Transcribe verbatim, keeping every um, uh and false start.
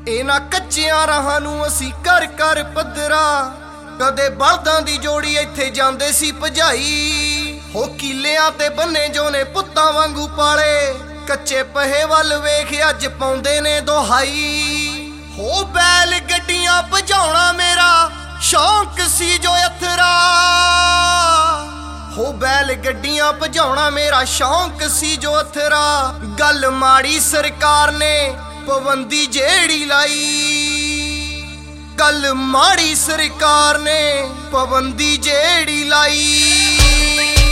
इन्हां कच्चियां राहां नूं असीं कर कर पद्धरा कदे बलदां दी जोड़ी इत्थे जांदे सी भजाई हो कीलियां ते बन्ने जो ने पुत्तां वांगू पाले कच्चे पहे वल वेख अज पाउंदे ने दोहाई हो बैल गड्डियां भजाउणा मेरा शौक सी जो अथरा हो बैल गड्डियां भजाउणा मेरा शौक सी जो अथरा गल माड़ी सरकार ने पाबंदी जेड़ी लाई गल माड़ी सरकार ने पाबंदी जेड़ी लाई।